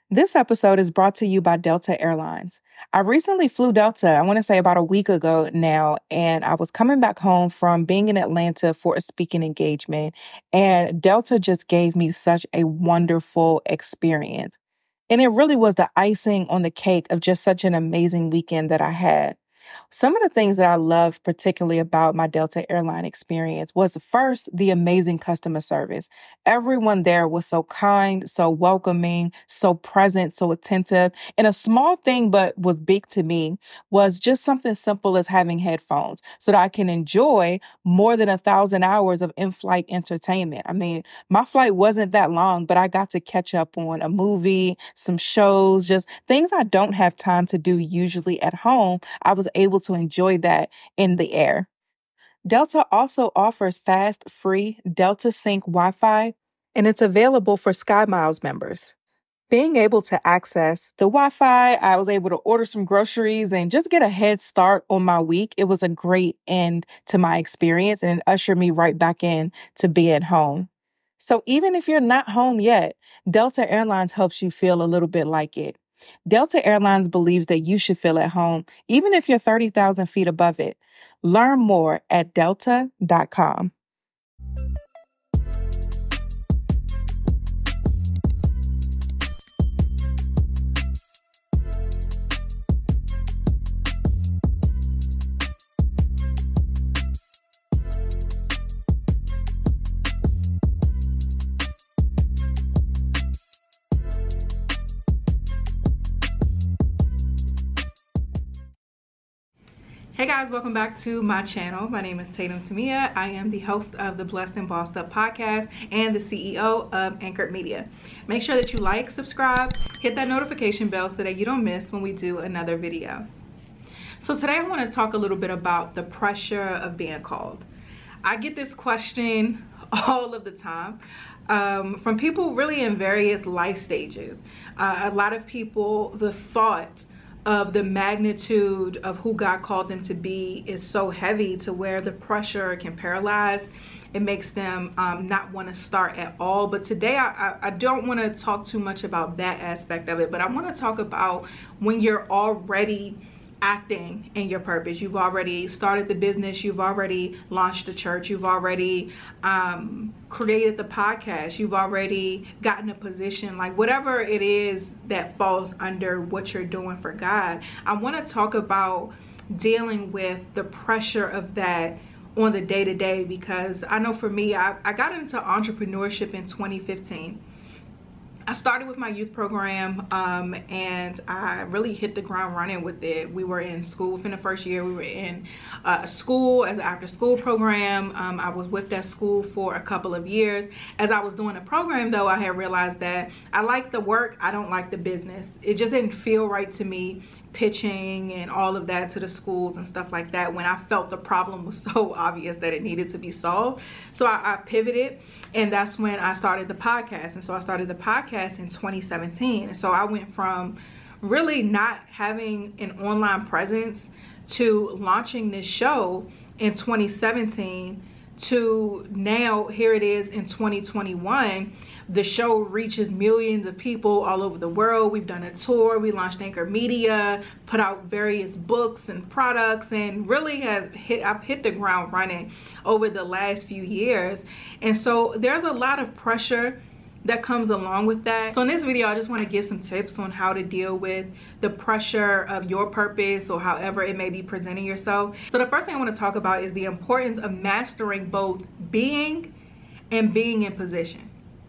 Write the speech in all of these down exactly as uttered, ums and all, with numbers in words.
This episode is brought to you by Delta Airlines. I recently flew Delta, I want to say about a week ago now, and I was coming back home from being in Atlanta for a speaking engagement, and Delta just gave me such a wonderful experience. And it really was the icing on the cake of just such an amazing weekend that I had. Some of the things that I loved particularly about my Delta airline experience was first, the amazing customer service. Everyone there was so kind, so welcoming, so present, so attentive. And a small thing, but was big to me, was just something simple as having headphones so that I can enjoy more than a thousand hours of in-flight entertainment. I mean, my flight wasn't that long, but I got to catch up on a movie, some shows, just things I don't have time to do usually at home. I was able to enjoy that in the air. Delta also offers fast, free Delta Sync Wi-Fi, and it's available for SkyMiles members. Being able to access the Wi-Fi, I was able to order some groceries and just get a head start on my week. It was a great end to my experience and it ushered me right back in to being home. So even if you're not home yet, Delta Airlines helps you feel a little bit like it. Delta Airlines believes that you should feel at home, even if you're thirty thousand feet above it. Learn more at delta dot com. Hey guys, welcome back to my channel. My name is Tatum Tamia. I am the host of the Blessed and Bossed Up podcast and the C E O of Anchored Media. Make sure that you like, subscribe, hit that notification bell so that you don't miss when we do another video. So today I want to talk a little bit about the pressure of being called. I get this question all of the time um, from people really in various life stages. Uh, a lot of people, the thought of the magnitude of who God called them to be is so heavy to where the pressure can paralyze. It makes them um, not want to start at all. But today I, I, I don't want to talk too much about that aspect of it, but I want to talk about when you're already acting in your purpose. You've already started the business, you've already launched the church, you've already um, created the podcast, you've already gotten a position, like whatever it is that falls under what you're doing for God. I want to talk about dealing with the pressure of that on the day-to-day, because I know for me, I, I got into entrepreneurship in twenty fifteen. I started with my youth program um, and I really hit the ground running with it. We were in school within the first year. We were in uh, school as an after school program. Um, I was with that school for a couple of years. As I was doing the program though, I had realized that I like the work, I don't like the business. It just didn't feel right to me pitching and all of that to the schools and stuff like that when I felt the problem was so obvious that it needed to be solved. So I, I pivoted, and that's when I started the podcast. And so I started the podcast in twenty seventeen. And so I went from really not having an online presence to launching this show in twenty seventeen to now here it is in twenty twenty-one. The show reaches millions of people all over the world. We've done a tour, we launched Anchored Media, put out various books and products, and really has hit I've hit the ground running over the last few years. And so there's a lot of pressure that comes along with that. So in this video, I just want to give some tips on how to deal with the pressure of your purpose or however it may be presenting yourself. So the first thing I want to talk about is the importance of mastering both being and being in position.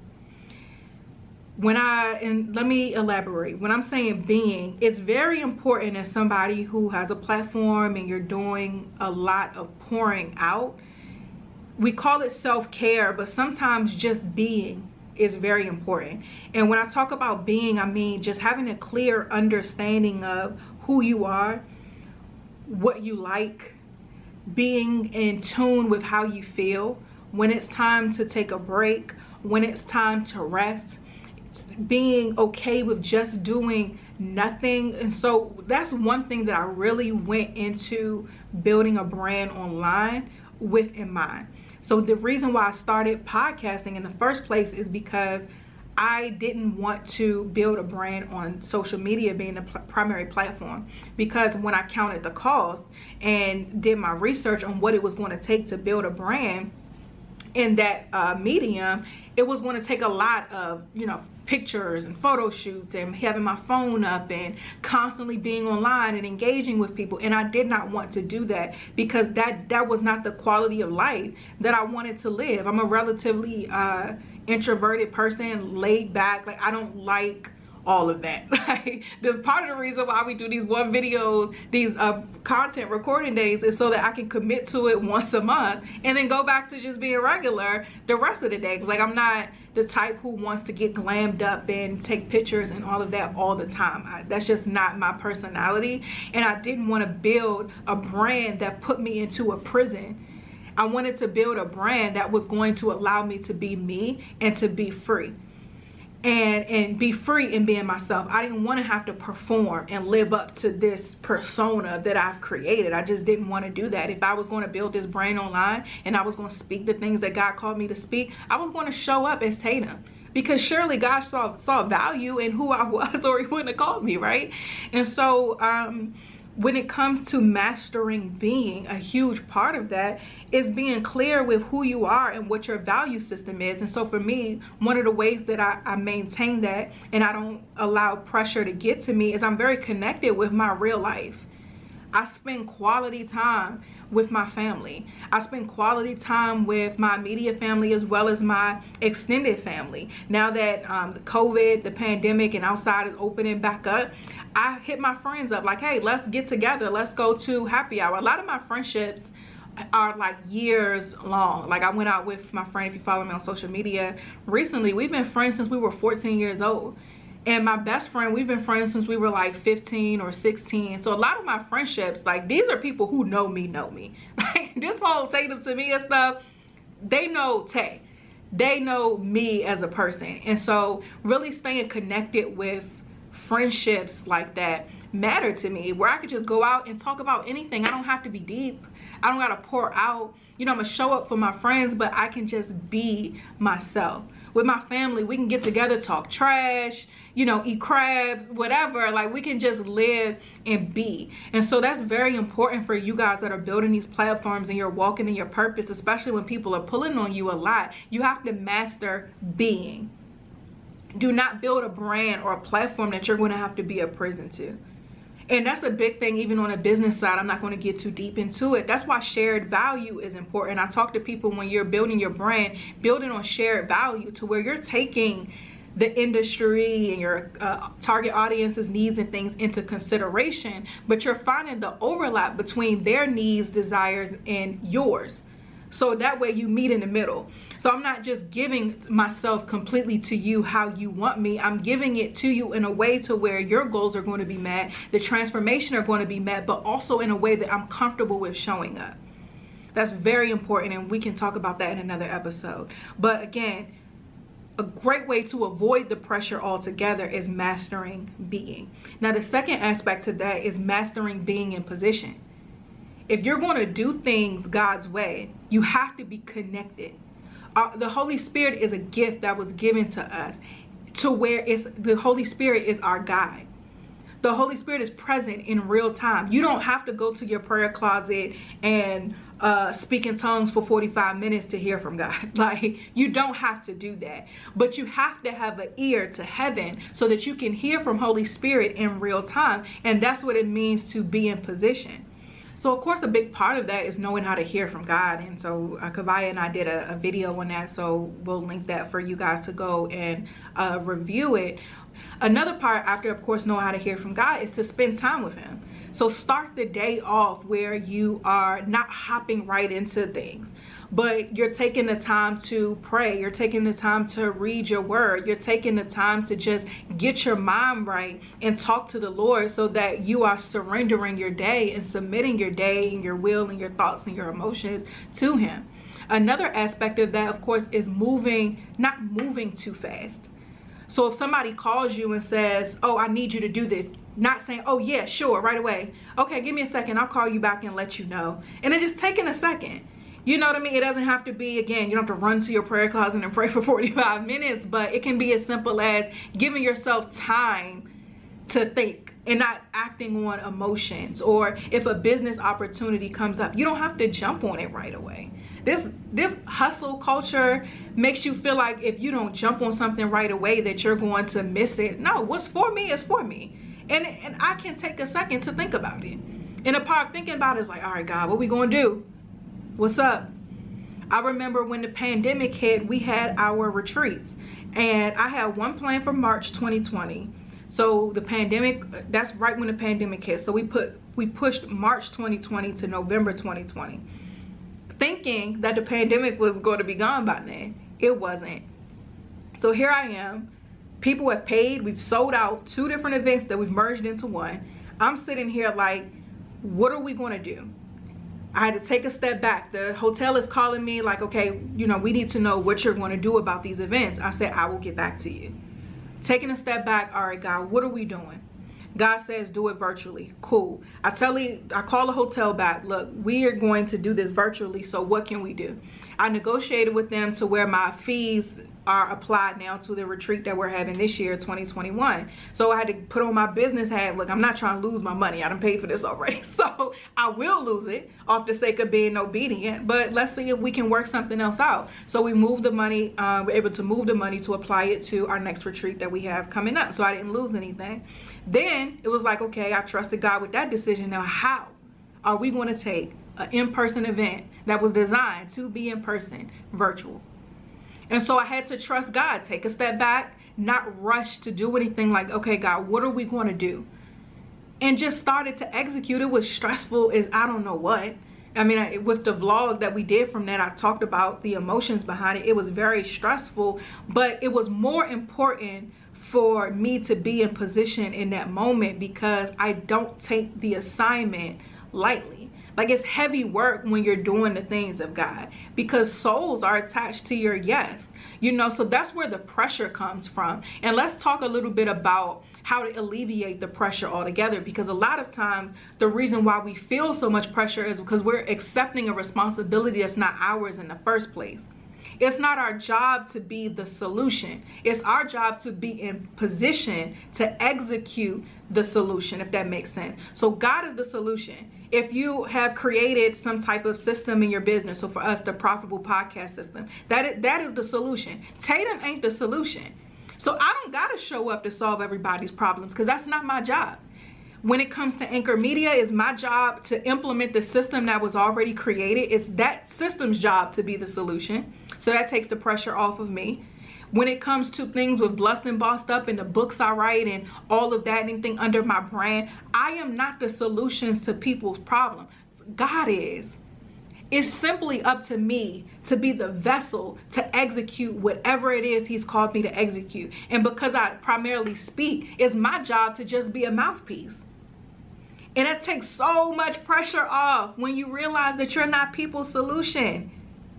When I, and let me elaborate, when I'm saying being, it's very important as somebody who has a platform and you're doing a lot of pouring out. We call it self-care, but sometimes just being is very important. And when I talk about being, I mean just having a clear understanding of who you are, what you like, being in tune with how you feel, when it's time to take a break, when it's time to rest, being okay with just doing nothing. And so that's one thing that I really went into building a brand online with in mind. So the reason why I started podcasting in the first place is because I didn't want to build a brand on social media being the pl- primary platform, because when I counted the cost and did my research on what it was going to take to build a brand in that uh, medium, it was going to take a lot of, you know, pictures and photo shoots and having my phone up and constantly being online and engaging with people. And I did not want to do that, because that that was not the quality of life that I wanted to live. I'm a relatively uh, introverted person, laid back. Like, I don't like all of that. Like, the part of the reason why we do these one videos, these uh, content recording days, is so that I can commit to it once a month and then go back to just being regular the rest of the day. Cause like, I'm not the type who wants to get glammed up and take pictures and all of that all the time. I, that's just not my personality. And I didn't want to build a brand that put me into a prison. I wanted to build a brand that was going to allow me to be me and to be free. And, and be free in being myself. I didn't want to have to perform and live up to this persona that I've created. I just didn't want to do that. If I was going to build this brand online and I was going to speak the things that God called me to speak, I was going to show up as Tatum. Because surely God saw, saw value in who I was, or he wouldn't have called me, right? And so um, when it comes to mastering being, a huge part of that is being clear with who you are and what your value system is. And so for me, one of the ways that I, I maintain that and I don't allow pressure to get to me is I'm very connected with my real life. I spend quality time with my family. I spend quality time with my immediate family as well as my extended family. Now that um, the COVID, the pandemic, and outside is opening back up, I hit my friends up like, hey, let's get together. Let's go to happy hour. A lot of my friendships are like years long. Like, I went out with my friend, if you follow me on social media recently, we've been friends since we were fourteen years old. And my best friend, we've been friends since we were like fifteen or sixteen. So a lot of my friendships, like, these are people who know me, know me. Like, this whole Tatum Temia stuff, they know Tay. They know me as a person. And so really staying connected with friendships like that matter to me, where I could just go out and talk about anything. I don't have to be deep. I don't gotta pour out. You know, I'm gonna show up for my friends, but I can just be myself. With my family, we can get together, talk trash, you know, eat crabs, whatever. Like, we can just live and be. And so that's very important for you guys that are building these platforms and you're walking in your purpose, especially when people are pulling on you a lot. You have to master being. Do not build a brand or a platform that you're going to have to be a prison to. And that's a big thing, even on a business side. I'm not going to get too deep into it. That's why shared value is important. I talk to people, when you're building your brand, building on shared value to where you're taking the industry and your uh, target audience's needs and things into consideration, but you're finding the overlap between their needs, desires, and yours. So that way you meet in the middle. So I'm not just giving myself completely to you how you want me. I'm giving it to you in a way to where your goals are going to be met, the transformation are going to be met, but also in a way that I'm comfortable with showing up. That's very important, and we can talk about that in another episode. But again, a great way to avoid the pressure altogether is mastering being. Now, the second aspect to that is mastering being in position. If you're going to do things God's way, you have to be connected. Uh, the Holy Spirit is a gift that was given to us, to where it's the Holy Spirit is our guide. The Holy Spirit is present in real time. You don't have to go to your prayer closet and uh, speak in tongues for forty-five minutes to hear from God. Like, you don't have to do that. But you have to have an ear to heaven so that you can hear from Holy Spirit in real time. And that's what it means to be in position. So of course, a big part of that is knowing how to hear from God. And so uh, Kavaya and I did a, a video on that. So we'll link that for you guys to go and uh, review it. Another part, after of course knowing how to hear from God, is to spend time with him. So start the day off where you are not hopping right into things, but you're taking the time to pray. You're taking the time to read your word. You're taking the time to just get your mind right and talk to the Lord, so that you are surrendering your day and submitting your day and your will and your thoughts and your emotions to him. Another aspect of that, of course, is moving, not moving too fast. So if somebody calls you and says, oh, I need you to do this, not saying, oh yeah, sure, right away. Okay, give me a second, I'll call you back and let you know. And then just taking a second. You know what I mean? It doesn't have to be, again, you don't have to run to your prayer closet and pray for forty-five minutes, but it can be as simple as giving yourself time to think and not acting on emotions. Or if a business opportunity comes up, you don't have to jump on it right away. This this hustle culture makes you feel like if you don't jump on something right away that you're going to miss it. No, what's for me is for me. And, and I can take a second to think about it. And a part of thinking about it is like, all right, God, what we gonna do? What's up? I remember when the pandemic hit, we had our retreats. And I had one planned for March twenty twenty. So the pandemic, that's right when the pandemic hit. So we put we pushed March twenty twenty to November twenty twenty. Thinking that the pandemic was going to be gone by then. It wasn't. So here I am. People have paid. We've sold out two different events that we've merged into one. I'm sitting here like, what are we going to do? I had to take a step back. The hotel is calling me like, okay, you know, we need to know what you're going to do about these events. I said, I will get back to you. Taking a step back. All right, God, what are we doing? God says do it virtually. Cool. I tell the, I call the hotel back. Look, we are going to do this virtually. So what can we do? I negotiated with them to where my fees are applied now to the retreat that we're having this year, twenty twenty-one. So I had to put on my business hat. Look, I'm not trying to lose my money. I done paid for this already. So I will lose it off the sake of being obedient. But let's see if we can work something else out. So we moved the money. Uh, we're able to move the money to apply it to our next retreat that we have coming up. So I didn't lose anything. Then it was like, okay, I trusted God with that decision. Now, how are we going to take an in-person event that was designed to be in person virtual? And so I had to trust God, take a step back, not rush to do anything. Like, okay, God, what are we going to do? And just started to execute. It was stressful as I don't know what. I mean, I, with the vlog that we did from that, I talked about the emotions behind it. It was very stressful, but it was more important for me to be in position in that moment because I don't take the assignment lightly. Like, it's heavy work when you're doing the things of God because souls are attached to your yes, you know, so that's where the pressure comes from. And let's talk a little bit about how to alleviate the pressure altogether, because a lot of times the reason why we feel so much pressure is because we're accepting a responsibility that's not ours in the first place. It's not our job to be the solution. It's our job to be in position to execute the solution, if that makes sense. So God is the solution. If you have created some type of system in your business, so for us, the Profitable Podcast System, that is, that is the solution. Tatum ain't the solution. So I don't got to show up to solve everybody's problems because that's not my job. When it comes to Anchor Media, it's my job to implement the system that was already created. It's that system's job to be the solution. So that takes the pressure off of me. When it comes to things with Blessed and Bossed Up and the books I write and all of that, anything under my brand, I am not the solutions to people's problems. God is. It's simply up to me to be the vessel to execute whatever it is he's called me to execute. And because I primarily speak, it's my job to just be a mouthpiece. And that takes so much pressure off when you realize that you're not people's solution.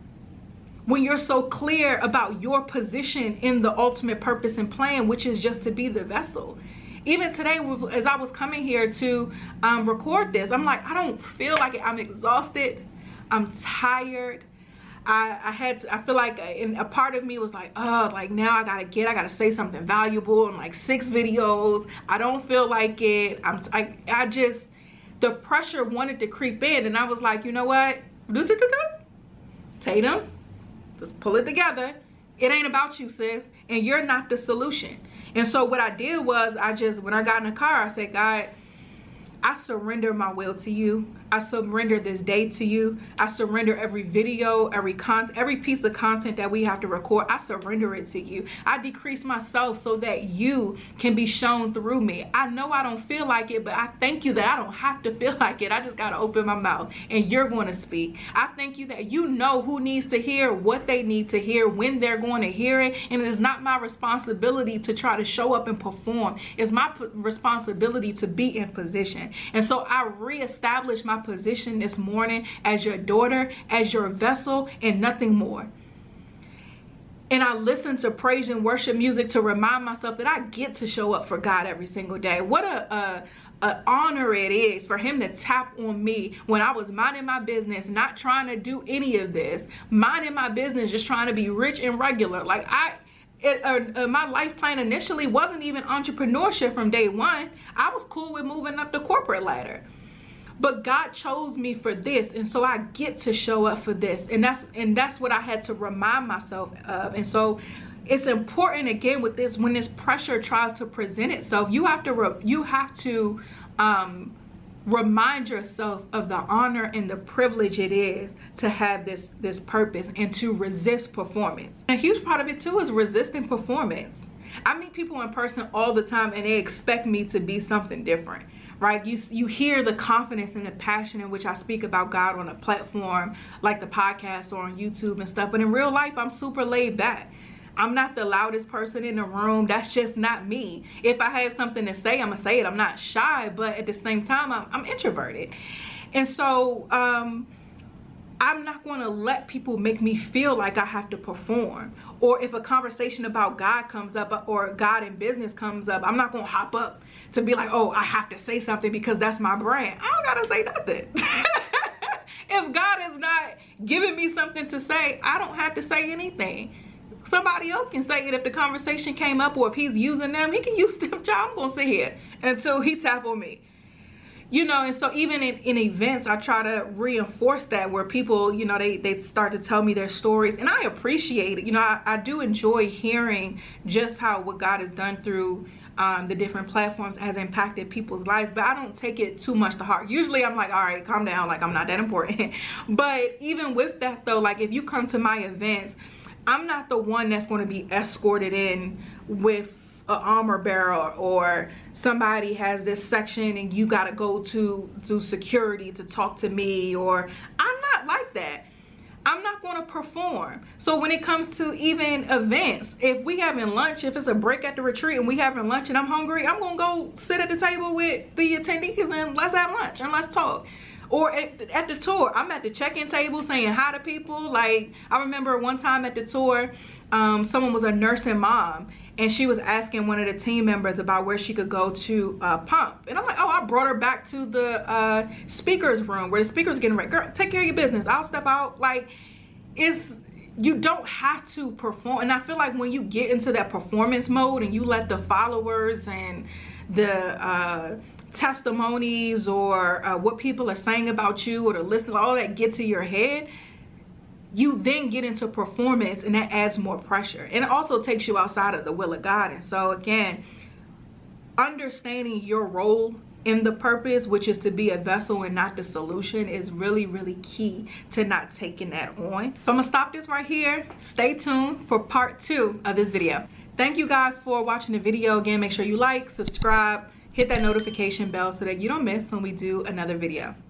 When you're so clear about your position in the ultimate purpose and plan, which is just to be the vessel. Even today, as I was coming here to um, record this, I'm like, I don't feel like it. I'm exhausted. I'm tired. I, I had to, I feel like a, a part of me was like, oh, like now I gotta get, I gotta say something valuable in like six videos. I don't feel like it. I'm, I, I just, the pressure wanted to creep in, and I was like, you know what? Tatum, just pull it together. It ain't about you, sis, and you're not the solution. And so what I did was I just, when I got in the car, I said, God, I surrender my will to you. I surrender this day to you. I surrender every video, every con every piece of content that we have to record. I surrender it to you. I decrease myself so that you can be shown through me. I know I don't feel like it, but I thank you that I don't have to feel like it. I just got to open my mouth and you're going to speak. I thank you that you know who needs to hear what they need to hear, when they're going to hear it. And it is not my responsibility to try to show up and perform. It's my responsibility to be in position. And so I reestablished my position this morning as your daughter, as your vessel, and nothing more. And I listen to praise and worship music to remind myself that I get to show up for God every single day. What a, a, an honor it is for him to tap on me when I was minding my business, not trying to do any of this, minding my business, just trying to be rich and regular. Like I, it, uh, uh, my life plan initially wasn't even entrepreneurship from day one. I was cool with moving up the corporate ladder. But God chose me for this, and so I get to show up for this, and that's and that's what I had to remind myself of. And so it's important, again, with this, when this pressure tries to present itself, you have to re you have to um, remind yourself of the honor and the privilege it is to have this this purpose and to resist performance. And a huge part of it too is resisting performance. I meet people in person all the time, and they expect me to be something different. Right? You, you hear the confidence and the passion in which I speak about God on a platform like the podcast or on YouTube and stuff. But in real life, I'm super laid back. I'm not the loudest person in the room. That's just not me. If I have something to say, I'm going to say it. I'm not shy, but at the same time, I'm, I'm introverted. And so um, I'm not going to let people make me feel like I have to perform. Or if a conversation about God comes up or God in business comes up, I'm not going to hop up to be like, oh, I have to say something because that's my brand. I don't gotta say nothing. If God is not giving me something to say, I don't have to say anything. Somebody else can say it if the conversation came up, or if he's using them, he can use them. I'm gonna sit here until he tap on me. You know, and so even in, in events, I try to reinforce that, where people, you know, they, they start to tell me their stories, and I appreciate it. You know, I, I do enjoy hearing just how what God has done through um, the different platforms has impacted people's lives, but I don't take it too much to heart. Usually I'm like, all right, calm down, like I'm not that important. But even with that though, like if you come to my events, I'm not the one that's going to be escorted in with an armor bearer, or somebody has this section and you got to go to do security to talk to me, or I'm not like that. I'm not going to perform. So when it comes to even events, if we having lunch, if it's a break at the retreat and we having lunch and I'm hungry, I'm going to go sit at the table with the attendees and let's have lunch and let's talk. Or at, at the tour, I'm at the check-in table saying hi to people. Like I remember one time at the tour, um, someone was a nursing mom, and she was asking one of the team members about where she could go to uh, pump. And I'm like, oh, I brought her back to the uh, speaker's room where the speaker's getting ready. Girl, take care of your business. I'll step out. Like, it's, you don't have to perform. And I feel like when you get into that performance mode and you let the followers and the uh, testimonies or uh, what people are saying about you or the listening, all that get to your head, you then get into performance, and that adds more pressure, and it also takes you outside of the will of God. And so again, understanding your role in the purpose, which is to be a vessel and not the solution, is really really key to not taking that on. So I'm gonna stop this right here. Stay tuned for part two of this video. Thank you guys for watching the video. Again, make sure you like, subscribe, hit that notification bell so that you don't miss when we do another video.